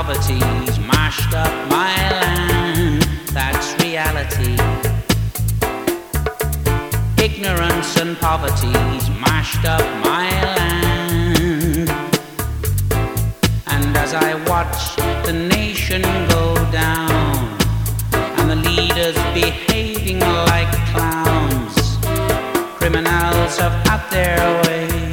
poverty's mashed up my land. That's reality. Ignorance and poverty's mashed up my land. And as I watch the nation go down, and the leaders behaving like clowns, criminals have had their way.